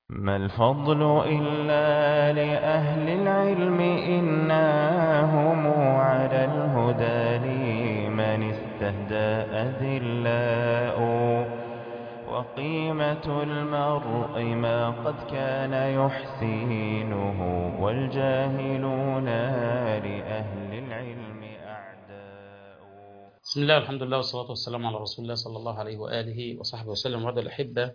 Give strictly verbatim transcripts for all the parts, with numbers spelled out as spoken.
ما الفضل إلا لأهل العلم إنهم على الهدى لمن استهدى أذلاء وقيمة المرء ما قد كان يحسينه والجاهلون لأهل العلم أعداء. بسم الله والحمد لله والصلاة والسلام على رسول الله صلى الله عليه وآله وصحبه وسلم. وعد الأحبة،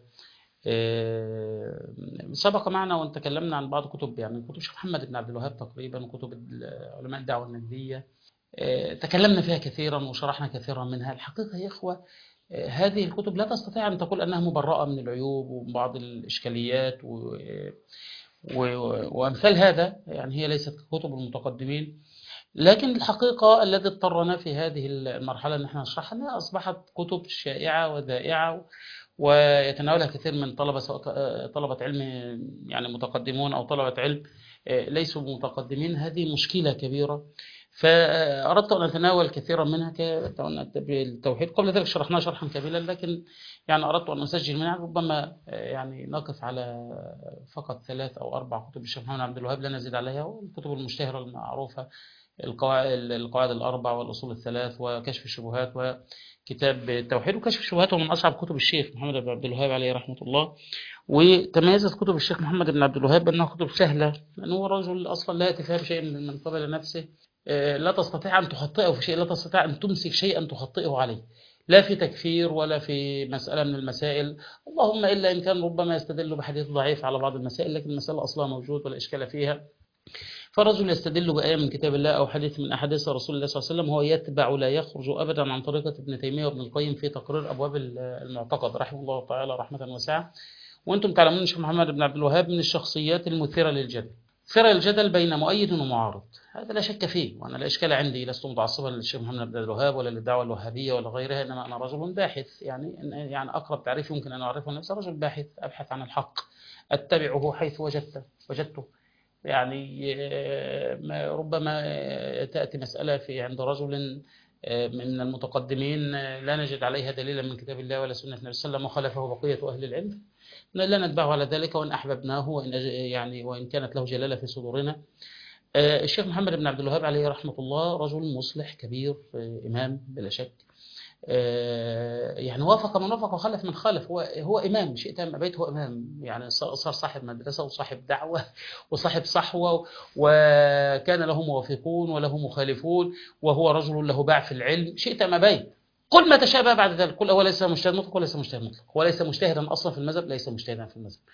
آه، سبق معنا وان تكلمنا عن بعض كتب يعني كتب الشيخ محمد بن عبد الوهاب، تقريبا كتب علماء الدعوة النجدية. آه، تكلمنا فيها كثيرا وشرحنا كثيرا منها. الحقيقة يا إخوة، آه، هذه الكتب لا تستطيع أن تقول أنها مبرأة من العيوب ومن بعض الإشكاليات و... و... وأمثال هذا. يعني هي ليست كتب المتقدمين، لكن الحقيقة الذي اضطرنا في هذه المرحلة أن احنا نشرحها أنها أصبحت كتب شائعة وذائعة، ويتناولها كثير من طلبة، سواء طلبة علم يعني متقدمون أو طلبة علم ليسوا متقدمين. هذه مشكلة كبيرة، فأردت أن أتناول كثيرا منها كالتوحيد. قبل ذلك شرحناها شرحا كاملا، لكن يعني أردت أن أسجل منها. ربما يعني نقف على فقط ثلاث أو أربع كتب الشيخ محمد عبد الوهاب لا نزيد عليها، والكتب المشتهرة المعروفة: القواعد القواعد الأربع والأصول الثلاث وكشف الشبهات وكتاب التوحيد. وكشف الشبهات هو من أصعب كتب الشيخ محمد بن عبد الوهاب عليه رحمة الله. وتميزت كتب الشيخ محمد بن عبد الوهاب بأنها كتب سهلة، لأنه رجل أصلا لا يتفهم شيء من قبل نفسه. لا تستطيع أن تخطئه في شيء، لا تستطيع أن تمسك شيئا تخطئه عليه، لا في تكفير ولا في مسألة من المسائل. اللهم إلا إن كان ربما يستدل بحديث ضعيف على بعض المسائل، لكن المسألة أصلا موجود ولا إشكال فيها. فرجل يستدل بآية من كتاب الله أو حديث من أحاديث رسول الله صلى الله عليه وسلم، هو يتبع لا يخرج أبدا عن طريقة ابن تيمية وابن القيم في تقرير أبواب المعتقد رحمه الله تعالى رحمة واسعة. وأنتم تعلمون الشيخ محمد بن عبد الوهاب من الشخصيات المثيرة للجدل، مثيرة للجدل بين مؤيد ومعارض، هذا لا شك فيه. وأنا لا إشكال عندي، لست متعصبا للشيخ محمد بن عبد الوهاب ولا للدعوة الوهابية ولا غيرها، إنما أنا رجل باحث. يعني يعني أقرب تعريف يمكن أن أعرفه لنفسي: رجل باحث أبحث عن الحق، أتبعه حيث وجدته وجدته يعني ربما تأتي مسألة في عند رجل من المتقدمين لا نجد عليها دليلا من كتاب الله ولا سنة النبي صلى الله عليه وسلم، وخالفه بقية أهل العلم، لا نتبعه على ذلك، وإن أحببناه وإن يعني وإن كانت له جلالة في صدورنا. الشيخ محمد بن عبد الوهاب عليه رحمة الله رجل مصلح كبير، إمام بلا شك. يعني وافق من وافق وخلف من خالف. هو هو إمام، شئت أم أبيت هو إمام. يعني صار صاحب مدرسة وصاحب دعوة وصاحب صحوة، وكان له موافقون وله مخالفون، وهو رجل له باع في العلم، شئت أم أبيت. قل ما تشاء بقى بعد ذلك، قل هو ليس مجتهد مطلق وليس مجتهد مطلق، هو ليس مجتهدا أصلا في المذهب، ليس مجتهدا في المذهب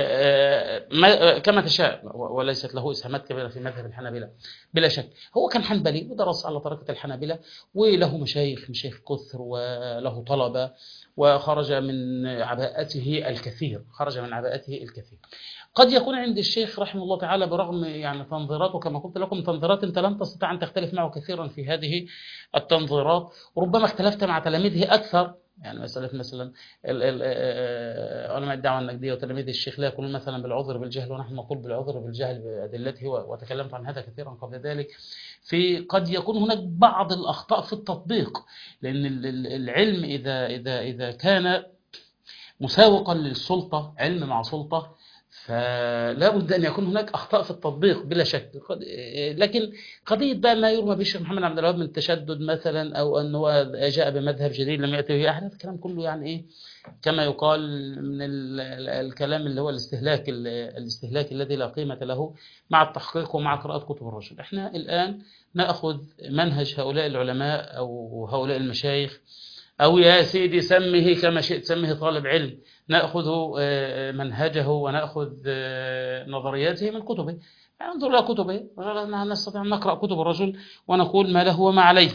كما تشاء، وليست له إسهامات كبيرة في مذهب الحنابلة بلا شك. هو كان حنبلي ودرس على طريقة الحنابلة، وله مشايخ مشايخ كثر وله طلبة، وخرج من عباءته الكثير خرج من عباءته الكثير. قد يكون عند الشيخ رحمه الله تعالى برغم يعني تنظيراته، كما قلت لكم تنظيرات انت لم تستطع ان تختلف معه كثيرا في هذه التنظيرات، وربما اختلفت مع تلاميذه اكثر. يعني مسألة مثلا علماء الدعوة النجدية وتلاميذ الشيخ لا يقولون مثلا بالعذر بالجهل، ونحن نقول بالعذر بالجهل بأدلته، وتكلمت عن هذا كثيرا قبل ذلك. في قد يكون هناك بعض الأخطاء في التطبيق، لأن العلم إذا إذا إذا كان مساوقا للسلطة، علم مع سلطة، فلا بد أن يكون هناك أخطاء في التطبيق بلا شك. لكن قضية بقى ما يرمى به الشيخ محمد عبد الوهاب من التشدد مثلا، أو أنه جاء بمذهب جديد لم يأتي به أحد، هذا الكلام كله يعني إيه، كما يقال من الكلام اللي هو الاستهلاك الاستهلاك الذي لا قيمة له مع التحقيق ومع قراءة كتب الرجل. احنا الآن نأخذ منهج هؤلاء العلماء أو هؤلاء المشايخ، أو يا سيدي سمه كما شئت، سمه طالب علم، نأخذ منهجه ونأخذ نظرياته من كتبه. انظر إلى كتبه، نستطيع أن نقرأ كتب الرجل ونقول ما له وما عليه.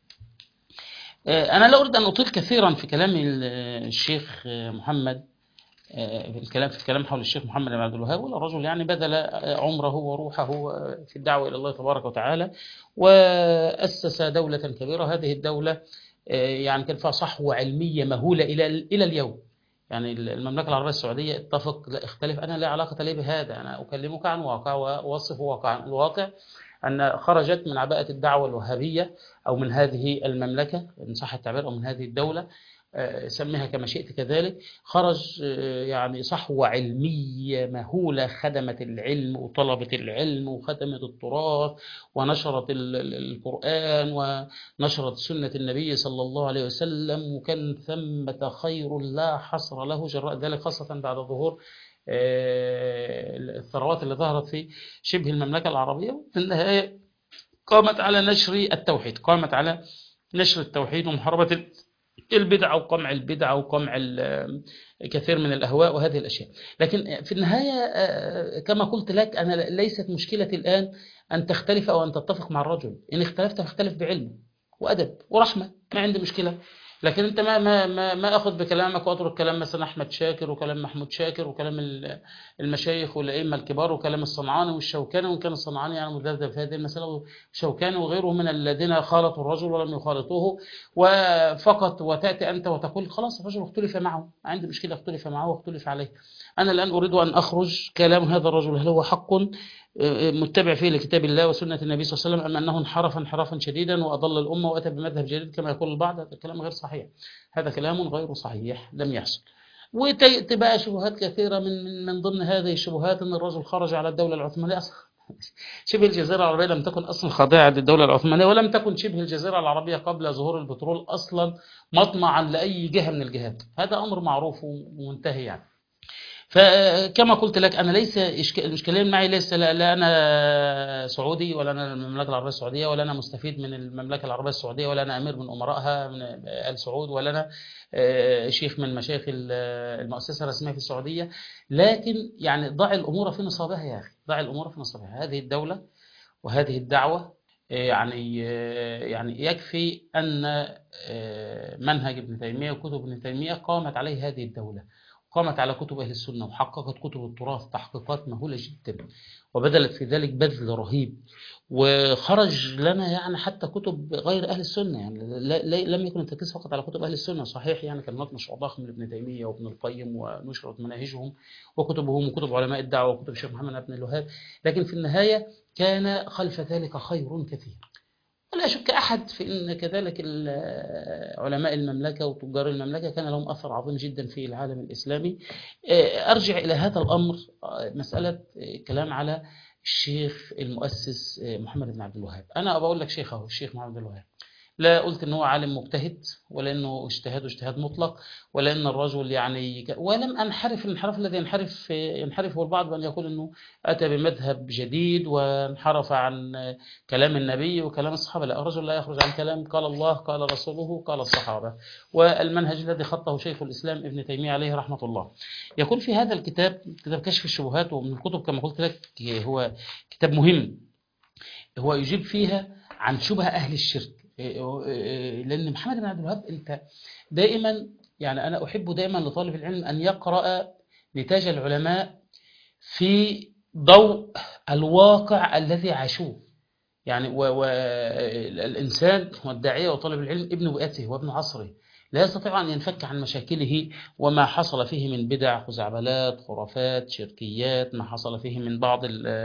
أنا لا أريد أن أطيل كثيرا في كلام الشيخ محمد، في الكلام في الكلام حول الشيخ محمد بن عبد الوهاب، ولا رجل يعني بذل عمره وروحه في الدعوة إلى الله تبارك وتعالى، وأسس دولة كبيرة. هذه الدولة يعني كان فيها صحوة علمية مهولة إلى إلى اليوم. يعني المملكة العربية السعودية، اتفق لا اختلف، أنا لا علاقة لي بهذا، أنا أكلمك عن واقع وأوصف واقعا. الواقع أن خرجت من عباءة الدعوة الوهابية، أو من هذه المملكة إن صح التعبير، أو من هذه الدولة، سميها كما شئت كذلك. خرج يعني صحوة علمية مهولة، خدمت العلم وطلبت العلم وخدمت التراث ونشرت القرآن ونشرت سنة النبي صلى الله عليه وسلم، وكان ثمة خير لا حصر له جراء ذلك، خاصة بعد ظهور الثروات اللي ظهرت في شبه المملكة العربية. في النهاية قامت على نشر التوحيد، قامت على نشر التوحيد ومحاربة البدع وقمع البدع وقمع كثير من الأهواء وهذه الأشياء. لكن في النهاية كما قلت لك، أنا ليست مشكلتي الآن أن تختلف أو أن تتفق مع الرجل، إن اختلفت فاختلف بعلم وأدب ورحمة، ما عندي مشكلة. لكن أنت ما ما ما, ما أخذ بكلامك وأترك كلام مثلا أحمد شاكر وكلام محمود شاكر وكلام المشايخ والأئمة الكبار وكلام الصنعاني والشوكاني، وإن كان الصنعاني يعني مدرب في هذه المسألة، وشوكاني وغيره من الذين خالطوا الرجل ولم يخالطوه، وفقط وتأتي أنت وتقول خلاص الرجل اختلف معه، عندي مشكلة اختلف معه واختلف عليه. أنا الآن أريد أن أخرج كلام هذا الرجل، هل هو حق متبع فيه لكتاب الله وسنة النبي صلى الله عليه وسلم، أم أنه انحرف انحرافا شديدا وأضل الأمة وأتى بمذهب جديد كما يقول البعض؟ هذا كلام غير صحيح، هذا كلام غير صحيح لم يحصل. وتبقى شبهات كثيرة، من من ضمن هذه الشبهات أن الرجل خرج على الدولة العثمانية. أصلا شبه الجزيرة العربية لم تكن أصلا خاضعة للدولة العثمانية، ولم تكن شبه الجزيرة العربية قبل ظهور البترول أصلا مطمعا لأي جهة من الجهات، هذا أمر معروف ومنتهي يعني. فكما قلت لك أنا ليس الإشكالية معي، ليس لا, لا أنا سعودي ولا أنا المملكة العربية السعودية ولا أنا مستفيد من المملكة العربية السعودية ولا أنا أمير من أمرائها من آل سعود ولا أنا شيخ من مشايخ المؤسسة الرسمية في السعودية. لكن يعني ضع الأمور في نصابها يا أخي، ضع الأمور في نصابها. هذه الدولة وهذه الدعوة يعني يعني يكفي أن منهج ابن تيمية وكتب ابن تيمية قامت عليه هذه الدولة، قامت على كتب أهل السنة وحققت كتب التراث تحقيقات مهولة جدا، وبذلت في ذلك بذل رهيب، وخرج لنا يعني حتى كتب غير أهل السنة، يعني لم يكن التركيز فقط على كتب أهل السنة. صحيح يعني كلمات مشروع ضخم لابن تيمية وابن القيم ونشرت مناهجهم وكتبهم وكتب علماء الدعوة وكتب الشيخ محمد بن الوهاب، لكن في النهاية كان خلف ذلك خير كثير. ولا أشك أحد في أن كذلك علماء المملكة وتجار المملكة كان لهم أثر عظيم جدا في العالم الإسلامي. أرجع إلى هذا الأمر، مسألة كلام على الشيخ المؤسس محمد بن عبد الوهاب. أنا بقول لك شيخه الشيخ محمد بن الوهاب، لا قلت أنه عالم مجتهد ولا أنه اجتهاد اجتهاد مطلق ولا أن الرجل يعني، ولم أنحرف الانحراف الذي ينحرف ينحرفه البعض بأن يقول أنه أتى بمذهب جديد وانحرف عن كلام النبي وكلام الصحابة. لا، الرجل لا يخرج عن كلام قال الله قال رسوله قال الصحابة، والمنهج الذي خطه شيخ الإسلام ابن تيمية عليه رحمة الله. يقول في هذا الكتاب، كتاب كشف الشبهات، ومن الكتب كما قلت لك هو كتاب مهم، هو يجيب فيها عن شبه أهل الشرك. لأن محمد بن عبد الوهاب أنت دائما يعني أنا أحب دائما لطالب العلم أن يقرأ نتاج العلماء في ضوء الواقع الذي عاشوه. يعني والإنسان والداعية وطالب العلم ابن بيئته وابن عصره، لا يستطيع أن ينفك عن مشاكله وما حصل فيه من بدع خزعبلات خرافات شركيات، ما حصل فيه من بعض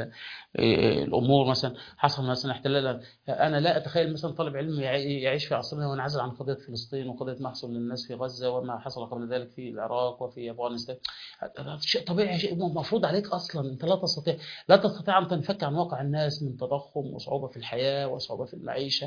الأمور، مثلا حصل مثلا احتلال. أنا لا أتخيل مثلا طالب علم يعيش في عصرنا وينعزل عن قضية فلسطين وقضية ما حصل للناس في غزة وما حصل قبل ذلك في العراق وفي أفغانستان. شيء طبيعي، شيء مفروض عليك أصلا. أنت لا تستطيع لا تستطيع أن تنفك عن واقع الناس من تضخم وصعوبة في الحياة وصعوبة في المعيشة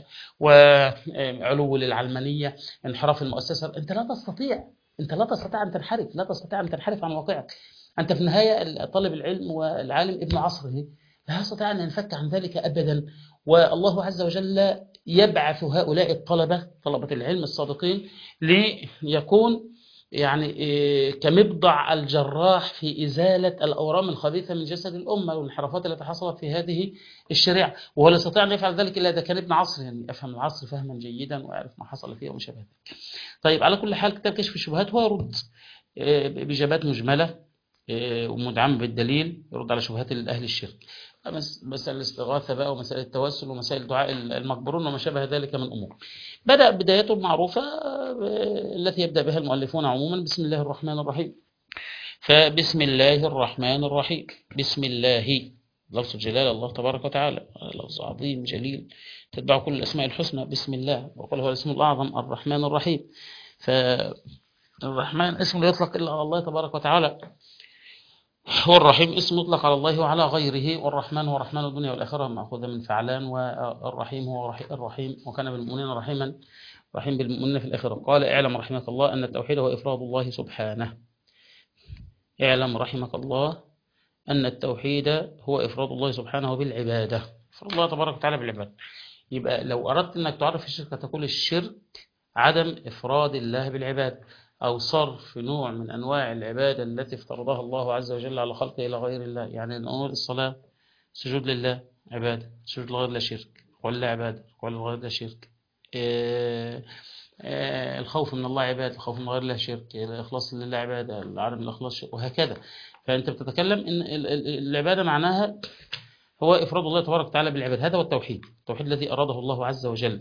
وعلو للعلمانية، انحراف المؤسسة. أنت لا تستطيع أنت لا تستطيع أن تنحرف لا تستطيع أن تنحرف عن واقعك. أنت في النهاية طالب العلم والعالم ابن عصره لا يستطيع أن ينفك عن ذلك أبدا. والله عز وجل يبعث هؤلاء الطلبة طلبة العلم الصادقين ليكون يعني كمبضع الجراح في إزالة الأورام الخبيثة من جسد الأمة والانحرافات التي حصلت في هذه الشريعة، وهو لا يستطيع أن يفعل ذلك إلا إذا كان ابن عصر، يعني أفهم العصر فهما جيدا وأعرف ما حصل فيه وما شابه ذلك. طيب على كل حال كتاب كشف الشبهات هو يرد بإجابات مجملة ومدعمة بالدليل، يرد على شبهات أهل الشرك، مسائل الاستغاثة بقى ومسائل التوسل ومسائل دعاء المقبورون وما شابه ذلك من أمور. بدأ بدايته المعروفة التي يبدأ بها المؤلفون عموما، بسم الله الرحمن الرحيم. فبسم الله الرحمن الرحيم، بسم الله لفظ جلال الله تبارك وتعالى، لفظ عظيم جليل تتبع كل الأسماء الحسنى. بسم الله، وقال هو الاسم الأعظم الرحمن الرحيم. فالرحمن اسم لا يطلق إلا على الله تبارك وتعالى، والرحيم اسم يطلق على الله وعلى غيره، والرحمن هو رحمن الدنيا والآخرة مأخوذ من فعلان، والرحيم هو الرحيم وكان بالمؤمنين رحيما رحيم بالمؤمنين في الآخرة. قال اعلم رحمك الله أن التوحيد هو إفراد الله سبحانه. اعلم رحمك الله أن التوحيد هو إفراد الله سبحانه بالعبادة، إفراد الله تبارك وتعالى بالعبادة. يبقى لو أردت أنك تعرف الشرك تقول الشرك عدم إفراد الله بالعبادة، أو صرف نوع من أنواع العبادة التي افترضها الله عز وجل على خلقه إلى غير الله. يعني نقول الصلاة سجود لله عبادة، سجود لغير الله شرك، ولا عبادة ولا غير الله شرك. إيه إيه الخوف من الله عبادة، الخوف من غير الله شرك، الإخلاص لله عبادة، عدم الإخلاص شرك، وهكذا. فأنت بتتكلم إن العبادة معناها هو إفراد الله تبارك وتعالى بالعبادة، هذا هو التوحيد، التوحيد الذي أراده الله عز وجل.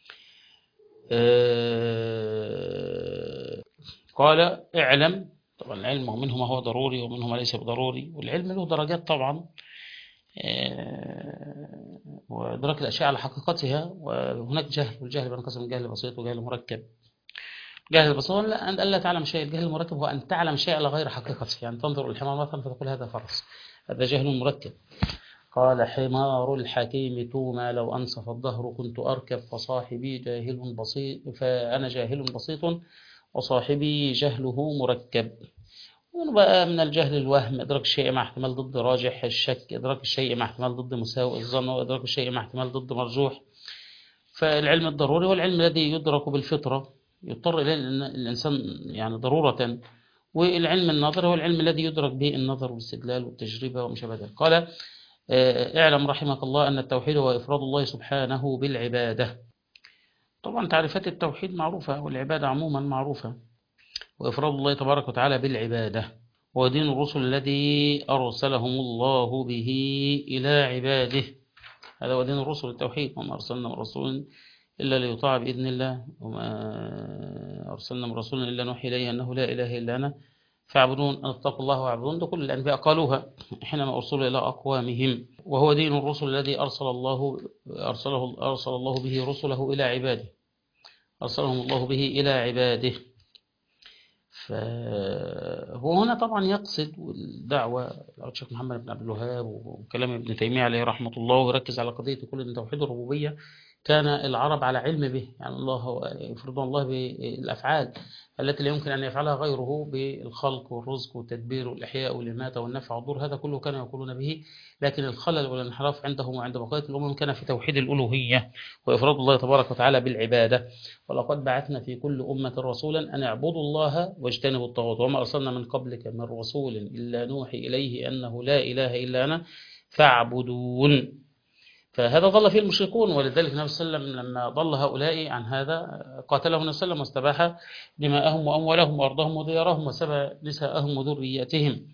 قال اعلم، طبعا العلم ومنه ما هو ضروري ومنه ما ليس بضروري، والعلم له درجات طبعا، وإدراك الأشياء على حقيقتها، وهناك جهل، والجهل بينقسم جهل بسيط وجهل مركب. جهل بسيط أن ألا تعلم شيء، الجهل المركب هو أن تعلم شيء على غير حقيقته، يعني تنظر الحمار مثلا فتقول هذا فرس، هذا جهل مركب. قال حمار الحكيم توما لو أنصف الدهر كنت أركب، فصاحبي جاهل بسيط، فأنا جاهل بسيط وصاحبي جهله مركب. بقى من الجهل الوهم، إدراك الشيء مع احتمال ضد راجح، الشك إدراك الشيء مع احتمال ضد مساوئ الظن، وإدراك الشيء مع احتمال ضد مرجوح. فالعلم الضروري والعلم الذي يدرك بالفطرة يضطر إليه الإنسان يعني ضرورة، والعلم النظر هو العلم الذي يدرك به النظر والاستدلال والتجربة وما شابه ذلك. قال اعلم رحمك الله أن التوحيد هو إفراد الله سبحانه بالعبادة. طبعا تعريفات التوحيد معروفة، والعبادة عموما معروفة. وإفراد الله تبارك وتعالى بالعبادة هو دين الرسل الذي أرسلهم الله به إلى عباده، هذا هو دين الرسل التوحيد. وما أرسلنا من رسول إلا ليطاع بإذن الله، وما أرسلنا من رسول إلا نوحي إليه أنه لا إله إلا أنا فاعبدون، أن اتقوا الله واعبدون، ده كل الأنبياء قالوها حينما أرسلوا إلى أقوامهم. وهو دين الرسل الذي أرسل الله أرسله أرسل الله به رسله إلى عباده، أرسلهم الله به إلى عباده. فهو هنا طبعا يقصد الدعوة الشيخ محمد بن عبد الوهاب وكلام ابن تيمية عليه رحمة الله، ويركز على قضية كل أن توحيد الربوبية كان العرب على علم به، يعني الله يفرض الله بالأفعال التي لا يمكن أن يفعلها غيره، بالخلق والرزق والتدبير والإحياء والإماتة والنفع والضر، هذا كله كانوا يقولون به. لكن الخلل والانحراف عندهم وعند بقية الأمم كان في توحيد الألوهية وإفراد الله تبارك وتعالى بالعبادة. ولقد بعثنا في كل أمة رسولا أن اعبدوا الله واجتنبوا الطاغوت، وما أرسلنا من قبلك من رسول إلا نوحي إليه أنه لا إله إلا أنا فاعبدون. فهذا ضل فيه المشركون، ولذلك النبي صلى الله عليه وسلم لما ضل هؤلاء عن هذا قاتلهم النبي صلى الله عليه وسلم واستباح دماءهم وأموالهم وأرضهم وديارهم وسبى نساءهم وذرياتهم.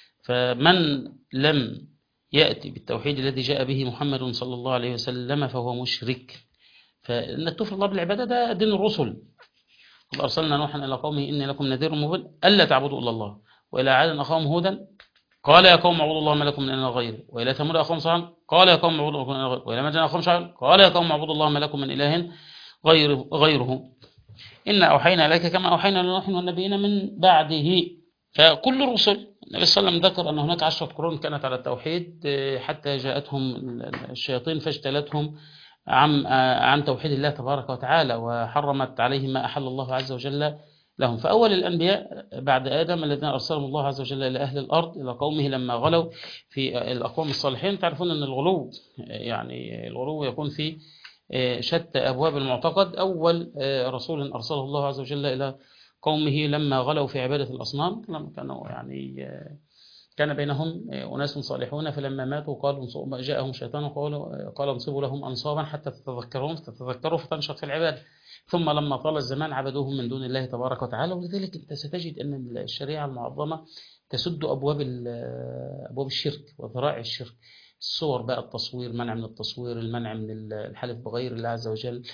فمن لم يأتي بالتوحيد الذي جاء به محمد صلى الله عليه وسلم فهو مشرك. فإنك تفرض الله بالعبادة ده دين الرسل. قد أرسلنا نوحا إلى قومه إني لكم نذير مبين ألا تعبدوا إلا الله، وإلى عاد أخاهم هودا قال يا قوم اعبدوا الله ما لكم من إله غيره، وإلى ثمود أخاهم صالحا قال يا قوم اعبدوا الله ما لكم من إله غيره، وإلى مدين أخاهم شعيبا قال يا قوم اعبدوا الله ما لكم من إله غيره, غيره. إنا أوحينا إليك كما أوحينا لنوح والنبيين من بعده. فكل الرسل النبي صلى الله عليه وسلم ذكر أن هناك عشرة قرون كانت على التوحيد حتى جاءتهم الشياطين فاجتلتهم عن عن توحيد الله تبارك وتعالى، وحرمت عليهم ما أحل الله عز وجل لهم. فأول الأنبياء بعد آدم الذين أرسلهم الله عز وجل إلى أهل الأرض إلى قومه لما غلوا في الأقوام الصالحين. تعرفون أن الغلو يعني الغلو يكون في شتى أبواب المعتقد. أول رسول أرسله الله عز وجل إلى قومه لما غلوا في عبادة الأصنام، لما كانوا يعني كان بينهم أناس صالحون فلما ماتوا قالوا جاءهم شيطان وقالوا قال انصبوا لهم أنصابا حتى تتذكرون فتتذكروا فتنشط في العبادة. ثم لما طال الزمان عبدوهم من دون الله تبارك وتعالى. ولذلك أنت ستجد أن الشريعة المعظمة تسد أبواب أبواب الشرك وذرائع الشرك. الصور بقى، التصوير، منع من التصوير، المنع من الحلف بغير الله عز وجل،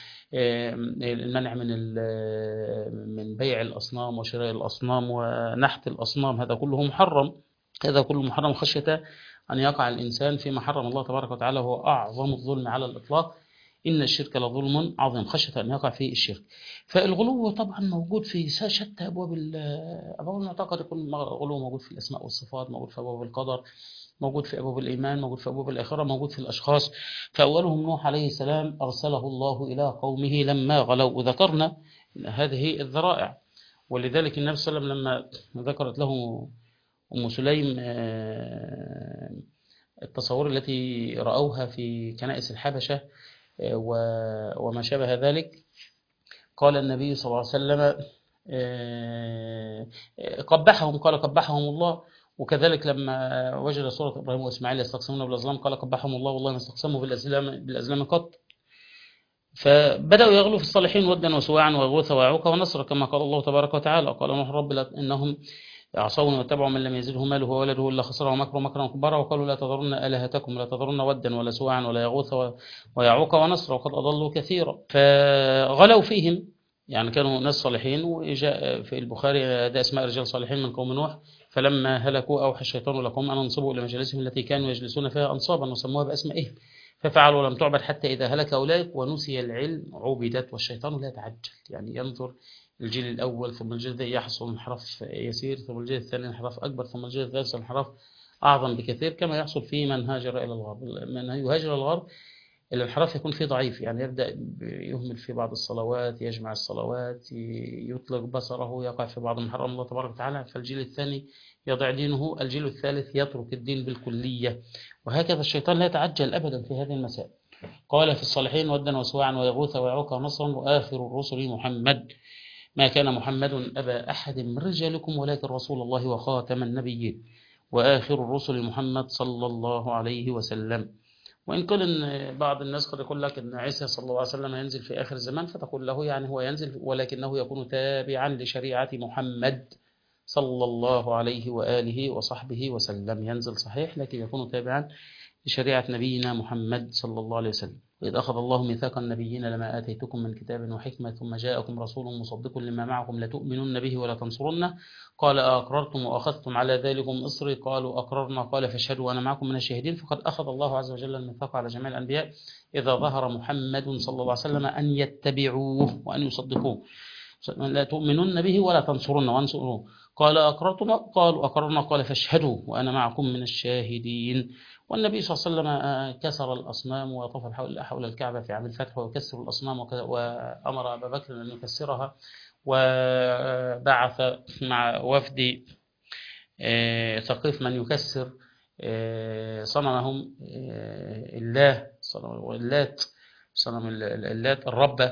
المنع من من بيع الأصنام وشراء الأصنام ونحت الأصنام، هذا كله محرم. هذا كله محرم خشية أن يقع الإنسان فيما حرم الله تبارك وتعالى، هو أعظم الظلم على الإطلاق. إن الشرك لظلم عظيم، خشية أن يقع فيه الشرك. فالغلو طبعا موجود في شتى أبواب أبواب المعتقد، يكون غلو موجود في الأسماء والصفات، موجود في أبواب القدر، موجود في أبواب الإيمان، موجود في أبواب الآخرة، موجود في الأشخاص. فأولهم نوح عليه السلام أرسله الله إلى قومه لما غلوا، وذكرنا هذه الذرائع. ولذلك النبي صلى الله عليه وسلم لما ذكرت له أم سليم التصور التي رأوها في كنائس الحبشة وما شابه ذلك، قال النبي صلى الله عليه وسلم قبحهم، قال قبحهم الله. وكذلك لما وجد سورة إبراهيم وإسماعيل يستقسمون بالأزلام قال قبحهم الله والله ما استقسموا بالأزلام بالأزلام قط. فبدأوا يغلوا في الصالحين ودا وسواعا ويغوث ويعوق ونصر، كما قال الله تبارك وتعالى قال نوح رب إنهم عصوني واتبعوا من لم يزده ماله وولده إلا خسرا ومكروا مكرا كبارا، وقالوا لا تذرن آلهتكم لا تذرن ودا ولا سواعا ولا يغوث ويعوق ونصر وقد أضلوا كثيرا. فغلوا فيهم، يعني كانوا ناس صالحين. وجاء في البخاري ده اسماء رجال صالحين من قوم نوح، فلما هلكوا أوحى الشيطان لهم أن انصبوا إلى مجالسهم التي كانوا يجلسون فيها أنصابا وسموها بأسمائهم، ففعلوا ولم تعبد حتى إذا هلك أولئك ونسي العلم عبدت. والشيطان لا يتعجل، يعني ينظر الجيل الأول ثم الجيل الثاني يحصل انحراف يسير، ثم الجيل الثاني انحراف أكبر، ثم الجيل الثالث انحراف أعظم بكثير، كما يحصل في من هاجر إلى الغرب. من يهاجر إلى الغرب الانحراف يكون فيه ضعيف، يعني يبدأ يهمل في بعض الصلوات، يجمع الصلوات، يطلق بصره، يقع في بعض ما حرم الله تبارك وتعالى. فالجيل الثاني يضع دينه، الجيل الثالث يترك الدين بالكلية. وهكذا الشيطان لا يتعجل أبدا في هذه المسائل. قال في الصالحين ودا وسواعا ويغوث ويعوق ونصرا وآخر الرسل محمد ما كان محمد أبا أحد من رجالكم ولكن رسول الله وخاتم النبيين وآخر الرسل محمد صلى الله عليه وسلم. وإن كان إن بعض الناس قد يقول لك أن عيسى صلى الله عليه وسلم ينزل في آخر الزمان، فتقول له يعني هو ينزل ولكنه يكون تابعا لشريعة محمد صلى الله عليه وآله وصحبه وسلم. ينزل صحيح لكن يكون تابعا لشريعة نبينا محمد صلى الله عليه وسلم. وإذ أخذ الله ميثاق النبيين لما آتيتكم من كتاب وحكمة ثم جاءكم رسول مصدق لما معكم لتؤمنن به ولا تنصرنه قال أقررتم وأخذتم على ذلكم إصري قالوا أقررنا قال فاشهدوا وأنا معكم من الشاهدين. فقد أخذ الله عز وجل الميثاق على جميع الأنبياء إذا ظهر محمد صلى الله عليه وسلم أن يتبعوه وأن يصدقوه. لا تؤمنن به ولا تنصرنه وانصروه قال أقررتم قالوا أقررنا قال فاشهدوا وأنا معكم من الشاهدين. والنبي صلى الله عليه وسلم كسر الأصنام وطاف حول الكعبة في عام الفتح ويكسر الأصنام، وأمر أبا بكر أن يكسرها، وبعث مع وفد ثقيف من يكسر صنمهم الله اللات صنم اللات الربة،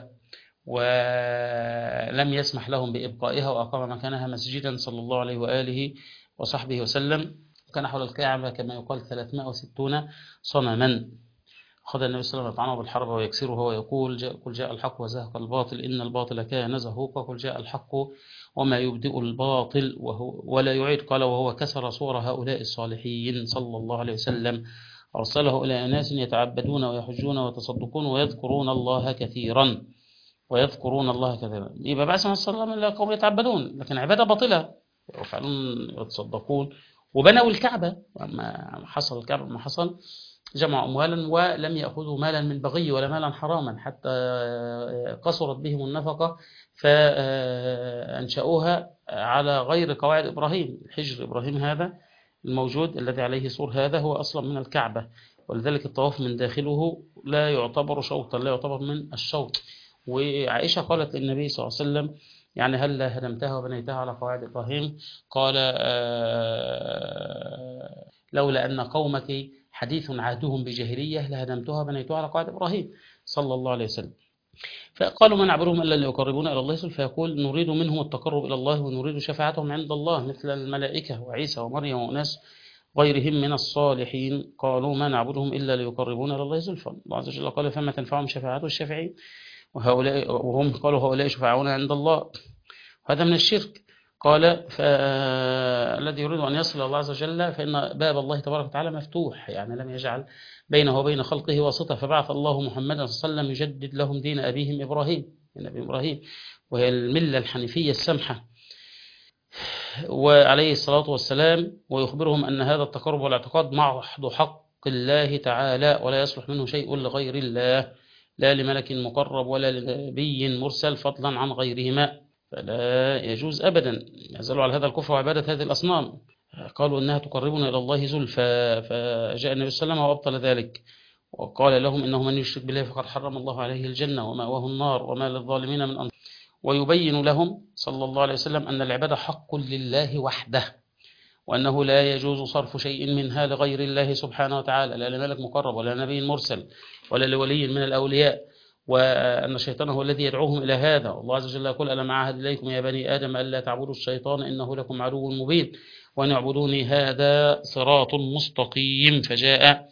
ولم يسمح لهم بإبقائها وأقام مكانها مسجدا صلى الله عليه وآله وصحبه وسلم. كان حول الكعبة كما يقال ثلاثمائة وستون صنما. أخذ النبي صلى الله عليه وسلم يطعنه بالحربة ويكسره ويقول جاء قل جاء الحق وزهق الباطل إن الباطل كان زهوقا قل جاء الحق وما يبدئ الباطل وهو ولا يعيد قال وهو كسر صور هؤلاء الصالحين صلى الله عليه وسلم. أرسله إلى أناس يتعبدون ويحجون ويتصدقون ويذكرون الله كثيرا ويذكرون الله كثيرا. يبقى بعث النبي صلى الله عليه وسلم إلى قوم يتعبدون لكن عبادة باطلة، يفعلون يتصدقون وبنوا الكعبة. وما حصل الكعبة ما حصل جمعوا أموالا ولم يأخذوا مالا من بغي ولا مالا حراما حتى قصرت بهم النفقة فأنشأوها على غير قواعد إبراهيم. الحجر إبراهيم هذا الموجود الذي عليه سور هذا هو أصلا من الكعبة، ولذلك الطواف من داخله لا يعتبر شوطا، لا يعتبر من الشوط. وعائشة قالت للنبي صلى الله عليه وسلم يعني هل هدمتها وبنيتها على قواعد إبراهيم؟ قال لولا أن قومك حديث عهدهم بجاهلية لهدمتها وبنيتها على قواعد إبراهيم صلى الله عليه وسلم. فقالوا ما نعبدهم إلا ليقربونا إلى الله فيقول نريد منهم التقرب إلى الله ونريد شفاعتهم عند الله مثل الملائكة وعيسى ومريم وأناس غيرهم من الصالحين. قالوا ما نعبدهم إلا ليقربونا إلى الله زلفى. الله عز وجل قال فما تنفعهم شفاعة الشافعين وهؤلاء وهم قالوا هؤلاء شفاعون عند الله. هذا من الشرك. قال فالذي يريد أن يصل الله عز وجل فإن باب الله تبارك وتعالى مفتوح، يعني لم يجعل بينه وبين خلقه واسطة. فبعث الله محمدا صلى الله عليه وسلم يجدد لهم دين أبيهم إبراهيم النبي إبراهيم وهي الملة الحنيفية السمحة وعليه الصلاة والسلام، ويخبرهم أن هذا التقرب والاعتقاد محض حق الله تعالى ولا يصلح منه شيء لغير الله. لا لملك مقرب ولا لنبي مرسل فضلا عن غيرهما، فلا يجوز أبدا يزالوا على هذا الكفر وعبادة هذه الأصنام. قالوا إنها تقربنا إلى الله زلفى، فجاء النبي صلى الله عليه وسلم وأبطل ذلك وقال لهم إنه من يشرك بالله فقد حرم الله عليه الجنة ومأواه النار وما للظالمين من أنصار، ويبين لهم صلى الله عليه وسلم أن العبادة حق لله وحده، وأنه لا يجوز صرف شيء منها لغير الله سبحانه وتعالى، لا لملك مقرب ولا نبي مرسل ولا لولي من الأولياء، وأن الشيطان هو الذي يدعوهم إلى هذا. والله عز وجل يقول ألم أعهد إليكم يا بني آدم ألا تعبدوا الشيطان إنه لكم عدو مبين وأن اعبدوني هذا صراط مستقيم، فجاء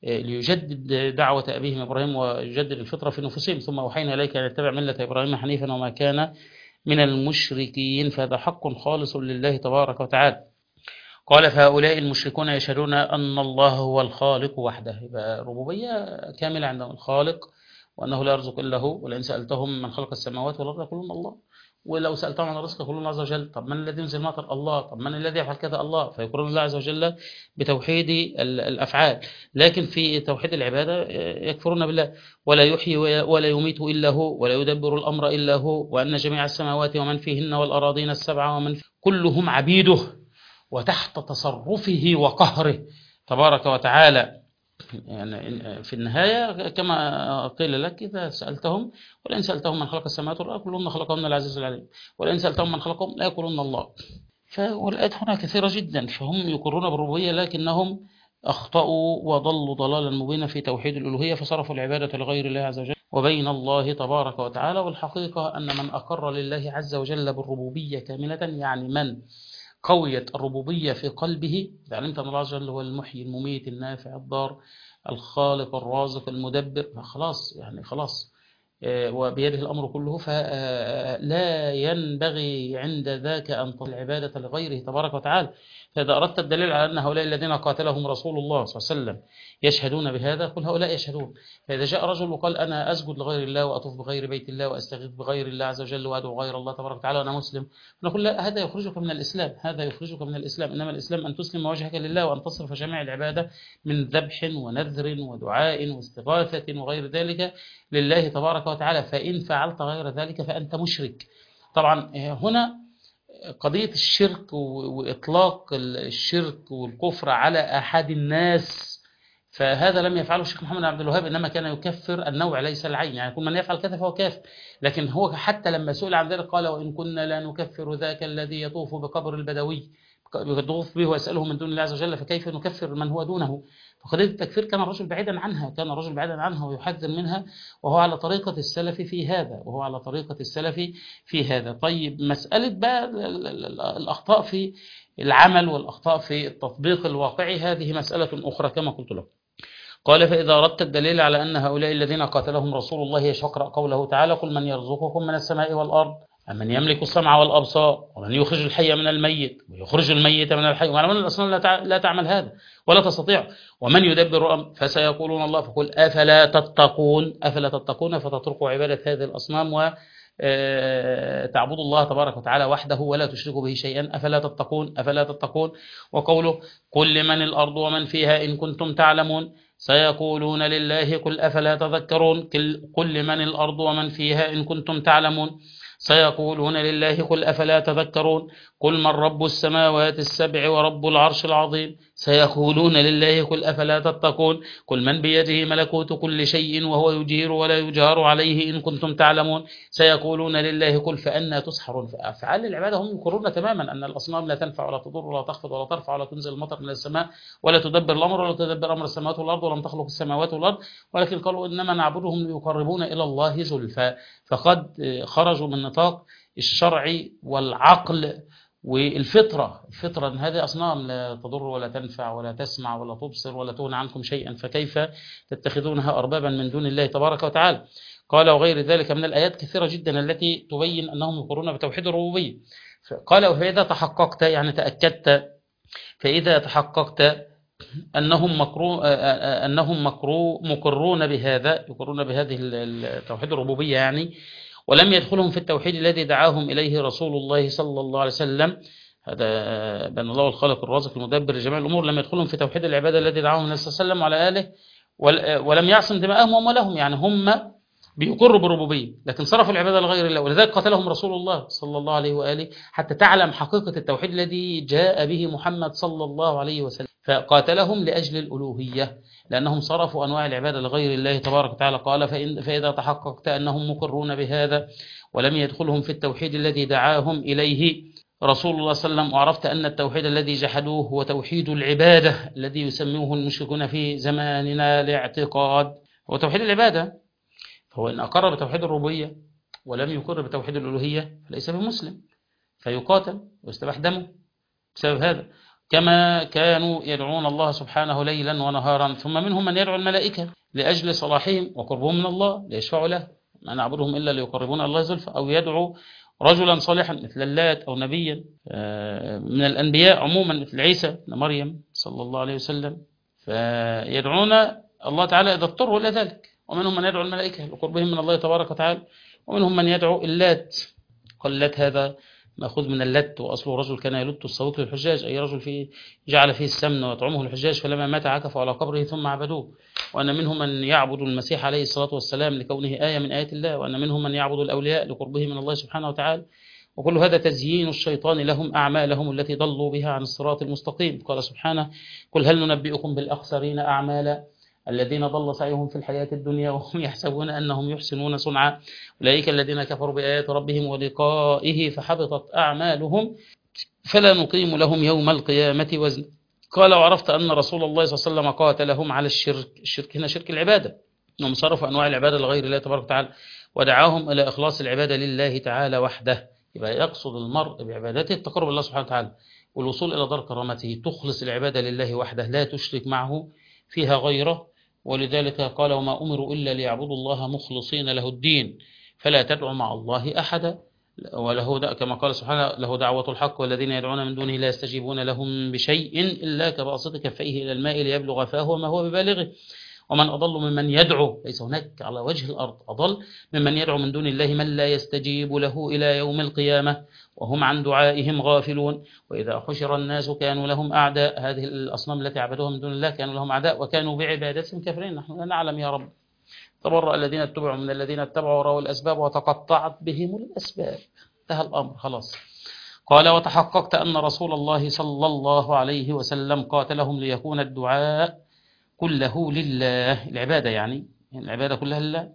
ليجدد دعوة أبيهم إبراهيم ويجدد الفطرة في نفوسهم، ثم أوحينا إليك أن اتبع ملة إبراهيم حنيفا وما كان من المشركين، فهذا حق خالص لله تبارك وتعالى. قال فهؤلاء المشركون يشهدون أن الله هو الخالق وحده، يبقى ربوبية كاملة عندهم، الخالق وأنه لا يرزق إلا هو، ولئن سألتهم من خلق السماوات والأرض يقولون الله، ولو سألتهم عن الرزق يقولون الله عز وجل، طب من الذي ينزل المطر؟ الله، طب من الذي يفعل كذا؟ الله، فيقولون الله عز وجل بتوحيد الأفعال. لكن في توحيد العبادة يكفرون بالله، ولا يحيي ولا يميت إلا هو، ولا يدبر الأمر إلا هو، وأن جميع السماوات ومن فيهن والأراضين السبع ومن كلهم عبيده وتحت تصرفه وقهره تبارك وتعالى. يعني في النهاية كما قيل لك إذا سألتهم ولئن سألتهم من خلق السماوات والأرض يقولون خلقهن العزيز العليم، ولئن سألتهم من خلقهم لا يقولون الله. فالآيات هنا كثيرة جدا، فهم يقرون بالربوبية لكنهم أخطأوا وضلوا ضلالا مبينا في توحيد الألوهية، فصرفوا العبادة لغير الله عز وجل وبين الله تبارك وتعالى. والحقيقة أن من أقر لله عز وجل بالربوبية كاملة، يعني من قويت الربوبية في قلبه، علمت أن الله عز وجل هو المحيي المميت النافع الضار الخالق الرازق المدبر، فخلاص يعني خلاص وبيده الأمر كله، فلا ينبغي عند ذاك أن تطلع العبادة لغيره تبارك وتعالى. فإذا أردت الدليل على أن هؤلاء الذين قاتلهم رسول الله صلى الله عليه وسلم يشهدون بهذا، قل هؤلاء يشهدون. فإذا جاء رجل وقال أنا أسجد لغير الله وأطوف بغير بيت الله وأستغيث بغير الله عز وجل وأدعو غير الله تبارك وتعالى وأنا مسلم، نقول لا، هذا يخرجك من الإسلام، هذا يخرجك من الإسلام. إنما الإسلام أن تسلم وجهك لله وأن تصرف جميع العبادة من ذبح ونذر ودعاء واستغاثة وغير ذلك لله تبارك وتعالى، فإن فعلت غير ذلك فأنت مشرك. طبعا هنا قضية الشرك وإطلاق الشرك والكفر على أحد الناس، فهذا لم يفعله الشيخ محمد بن عبد الوهاب، إنما كان يكفر النوع ليس العين، يعني كل من يفعل كذا فهو كافر. لكن هو حتى لما سئل عن ذلك قال وإن كنا لا نكفر ذاك الذي يطوف بقبر البدوي يطوف به ويسأله من دون الله عز وجل، فكيف نكفر من هو دونه؟ فقضية التكفير كان الرجل بعيدا عنها، كان الرجل بعيدا عنها ويحذر منها، وهو على طريقة السلف في هذا وهو على طريقة السلف في هذا. طيب مسألة بقى الأخطاء في العمل والأخطاء في التطبيق الواقعي هذه مسألة أخرى كما قلت لكم. قال فإذا أردت الدليل على أن هؤلاء الذين قاتلهم رسول الله يشقرأ قوله تعالى قل من يرزقكم من السماء والأرض أمن يملك السمع والأبصار ومن يخرج الحي من الميت ويخرج الميت من الحي، ومن الأصنام لا تعمل هذا ولا تستطيع، ومن يدبر الأمر فسيقولون الله فقل أفلا تتقون أفلا تتقون فتتركوا عبادة هذه الأصنام وتعبدوا الله تبارك وتعالى وحده ولا تشركوا به شيئا، أفلا تتقون أفلا تتقون. وقوله قل لمن الأرض ومن فيها إن كنتم تعلمون سيقولون لله قل أفلا تذكرون، قل لمن الأرض ومن فيها إن كنتم تعلمون سيقولون لله قل أفلا تذكرون، قل من رب السماوات السبع ورب العرش العظيم سيقولون لله قل أفلا تتقون، قل من بيده ملكوت كل شيء وهو يجير ولا يجار عليه إن كنتم تعلمون سيقولون لله قل فأنى تسحرون. فأفعال العبادة هم يقرون تماما أن الأصنام لا تنفع ولا تضر ولا تخفض ولا ترفع ولا تنزل المطر من السماء ولا تدبر الأمر ولا تدبر أمر السماوات والأرض ولم تخلق السماوات والأرض، ولكن قالوا إنما نعبدهم ليقربون إلى الله زلفى، فقد خرجوا من نطاق الشرع والعقل والفطرة. الفطرة أن هذه أصنام لا تضر ولا تنفع ولا تسمع ولا تبصر ولا تغني عنكم شيئا، فكيف تتخذونها أربابا من دون الله تبارك وتعالى؟ قال وغير ذلك من الآيات كثيرة جدا التي تبين أنهم يقرون بتوحيد الربوبية. قال فإذا تحققت يعني تأكدت، فإذا تحققت أنهم مكرو أنهم مكرو مقرون بهذا يقرون بهذه التوحيد الربوبية يعني، ولم يدخلهم في التوحيد الذي دعاهم إليه رسول الله صلى الله عليه وسلم، هذا بأن الله الخالق الرازق المدبر لجميع الأمور، لم يدخلهم في توحيد العبادة الذي دعاهم النبي صلى الله عليه وسلم وعلى آله، ولم يعصم دماءهم وأموالهم، يعني هم بيقر بالربوبية، لكن صرفوا العبادة لغير الله، ولذلك قاتلهم رسول الله صلى الله عليه وآله حتى تعلم حقيقة التوحيد الذي جاء به محمد صلى الله عليه وسلم، فقاتلهم لأجل الألوهية لأنهم صرفوا أنواع العبادة لغير الله تبارك وتعالى. قال فإن فإذا تحققت أنهم مقرون بهذا ولم يدخلهم في التوحيد الذي دعاهم إليه رسول الله صلى الله عليه وسلم، وعرفت أن التوحيد الذي جحدوه هو توحيد العبادة الذي يسموه المشركون في زماننا الاعتقاد، هو توحيد العبادة، هو إن أقر بتوحيد الربوبية ولم يقر بتوحيد الألوهية فليس بمسلم، فيقاتل ويستباح دمه بسبب هذا. كما كانوا يدعون الله سبحانه ليلا ونهارا، ثم منهم من يدعو الملائكة لأجل صلاحهم وقربهم من الله ليشفعوا له، ما نعبدهم إلا ليقربون الله زلفى، أو يدعو رجلا صالحا مثل اللات أو نبيا من الأنبياء عموما مثل عيسى بن مريم صلى الله عليه وسلم، فيدعون الله تعالى إذا اضطروا إلى ذلك. ومنهم من يدعو الملائكة لقربهم من الله تبارك وتعالى، ومنهم من يدعو اللات. قال اللات هذا مأخوذ من اللت، وأصله رجل كان يلت الصوت للحجاج، أي رجل فيه جعل فيه السمن ويطعمه الحجاج، فلما مات عكفوا على قبره ثم عبدوه. وأن منهم من يعبد المسيح عليه الصلاة والسلام لكونه آية من آيات الله، وأن منهم من يعبد الأولياء لقربه من الله سبحانه وتعالى. وكل هذا تزيين الشيطان لهم أعمالهم التي ضلوا بها عن الصراط المستقيم. قال سبحانه: قل هل ننبئكم بالأخسرين أعمالا الذين ضل سعيهم في الحياة الدنيا وهم يحسبون أنهم يحسنون صنعا أولئك الذين كفروا بآيات ربهم ولقائه فحبطت أعمالهم فلا نقيم لهم يوم القيامة وزنا. قال: وعرفت أن رسول الله صلى الله عليه وسلم قاتلهم على الشرك. الشرك هنا شرك العبادة، أنهم صرفوا أنواع العبادة لغير الله تبارك وتعالى، ودعاهم إلى إخلاص العبادة لله تعالى وحده. يبقى يقصد المرء بعبادته التقرب الله سبحانه وتعالى والوصول إلى دار كرامته، تخلص العبادة لله وحده لا تشرك معه فيها غيره. ولذلك قال: وما أمروا إلا ليعبدوا الله مخلصين له الدين فلا تدعوا مع الله أحدا وله كما قال سبحانه: له دعوة الحق والذين يدعون من دونه لا يستجيبون لهم بشيء إلا كباسط كفيه إلى الماء ليبلغ فاه وما هو ببالغه. ومن أضل ممن يدعو، ليس هناك على وجه الأرض أضل ممن يدعو من دون الله من لا يستجيب له إلى يوم القيامة وهم عن دعائهم غافلون. وإذا حشر الناس كانوا لهم أعداء، هذه الأصنام التي عبدوها من دون الله كانوا لهم أعداء وكانوا بعبادتهم كافرين. نحن لا نعلم يا رب. تبرأ الذين اتبعوا من الذين اتبعوا ورأوا الأسباب وتقطعت بهم الأسباب. انتهى الأمر خلاص. قال: وتحققت أن رسول الله صلى الله عليه وسلم قاتلهم ليكون الدعاء كله لله، العبادة يعني العبادة كلها لله.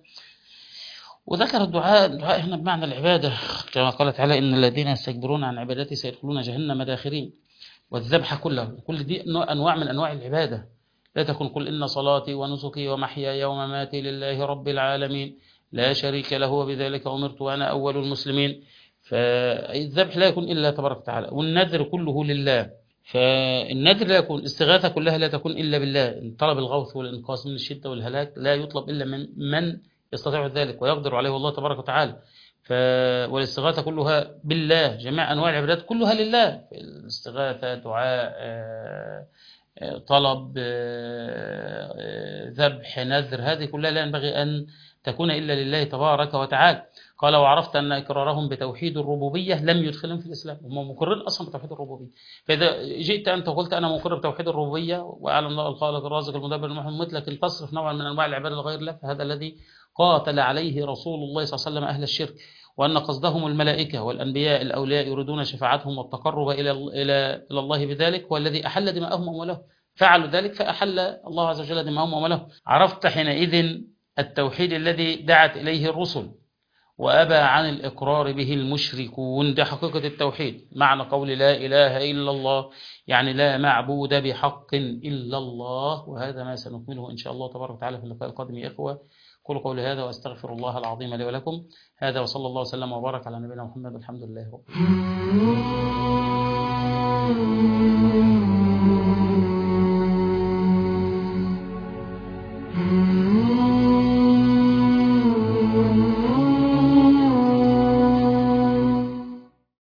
وذكر الدعاء، الدعاء هنا بمعنى العبادة كما قال تعالى: إن الذين يستكبرون عن عبادتي سيدخلون جهنم داخرين. والذبح كله، كل دي أنواع من أنواع العبادة. لا تكن قل إن صلاتي ونسكي ومحياي ومماتي لله رب العالمين لا شريك له وبذلك أمرت وأنا أول المسلمين. فالذبح لا يكون إلا تبارك وتعالى، والنذر كله لله. فالنذر لا يكون، الاستغاثة كلها لا تكون إلا بالله. طلب الغوث والإنقاذ من الشدة والهلاك لا يطلب إلا من من يستطيع ذلك ويقدر عليه الله تبارك وتعالى. ف... والاستغاثة كلها بالله، جميع أنواع العبادات كلها لله. الاستغاثة، دعاء، طلب، ذبح، نذر، هذه كلها لا ينبغي أن تكون إلا لله تبارك وتعالى. قال: وعرفت أن إقرارهم بتوحيد الربوبية لم يدخلهم في الإسلام، هم مقرين أصلا بتوحيد الربوبية. فإذا جئت أنت وقلت أنا مقر بتوحيد الربوبية وأعلم الله الخالق الرازق المدبر المحمد، لكن تصرف نوعا من أنواع العبادة لغير الله، فهذا الذي قاتل عليه رسول الله صلى الله عليه وسلم أهل الشرك. وأن قصدهم الملائكة والأنبياء الأولياء يريدون شفاعتهم والتقرب إلى إلى إلى الله بذلك، والذي أحل دماءهم وأموالهم. فعلوا ذلك فأحل الله عز وجل دماءهم وأموالهم. عرفت حينئذ التوحيد الذي دعت إليه الرسل وأبى عن الإقرار به المشركون. ده حقيقة التوحيد، معنى قول لا إله إلا الله، يعني لا معبود بحق إلا الله. وهذا ما سنكمله إن شاء الله تبارك وتعالى في اللقاء القادم يا إخوة. قولوا قولي هذا وأستغفر الله العظيم لي ولكم. هذا وصلى الله وسلم وبارك على نبينا محمد. الحمد لله رب العالمين.